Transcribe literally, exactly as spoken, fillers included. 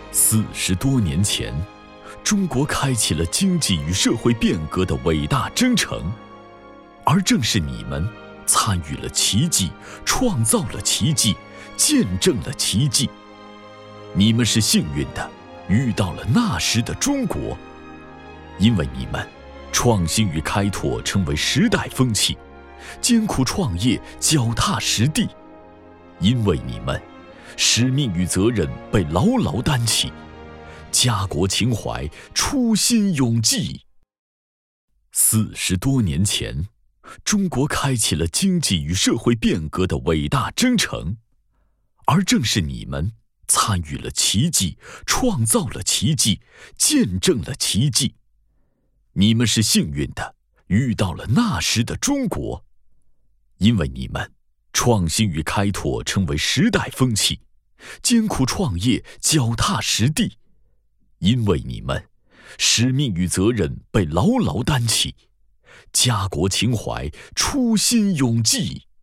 四十多年前，中国开启了经济与社会变革的伟大征程，而正是你们参与了奇迹，创造了奇迹，见证了奇迹。你们是幸运的，遇到了那时的中国，因为你们创新与开拓成为时代风气，艰苦创业脚踏实地，因为你们使命与责任被牢牢担起，家国情怀初心永记。四十多年前，中国开启了经济与社会变革的伟大征程，而正是你们参与了奇迹，创造了奇迹，见证了奇迹。你们是幸运的，遇到了那时的中国，因为你们创新与开拓成为时代风气，艰苦创业脚踏实地，因为你们使命与责任被牢牢担起，家国情怀初心永记。